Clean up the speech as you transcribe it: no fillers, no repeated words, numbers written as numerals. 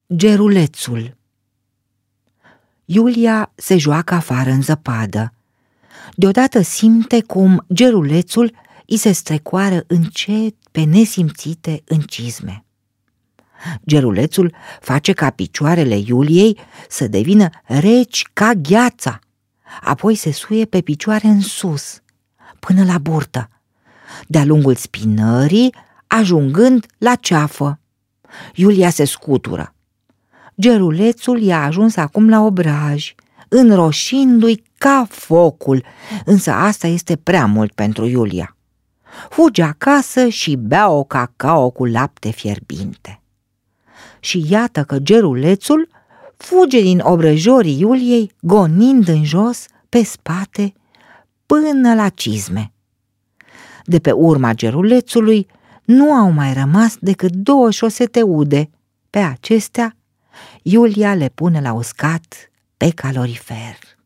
Gerulețul. Iulia se joacă afară în zăpadă. Deodată simte cum gerulețul îi se strecoară încet pe nesimțite în cizme. Gerulețul face ca picioarele Iuliei să devină reci ca gheața, apoi se suie pe picioare în sus, până la burtă, de-a lungul spinării, ajungând la ceafă. Iulia se scutură. Gerulețul i-a ajuns acum la obraj, înroșindu-i ca focul, însă asta este prea mult pentru Iulia. Fuge acasă și bea o cacao cu lapte fierbinte. Și iată că gerulețul fuge din obrăjorii Iuliei, gonind în jos, pe spate, până la cizme. De pe urma gerulețului nu au mai rămas decât 2 șosete ude. Pe acestea, Iulia le pune la uscat pe calorifer.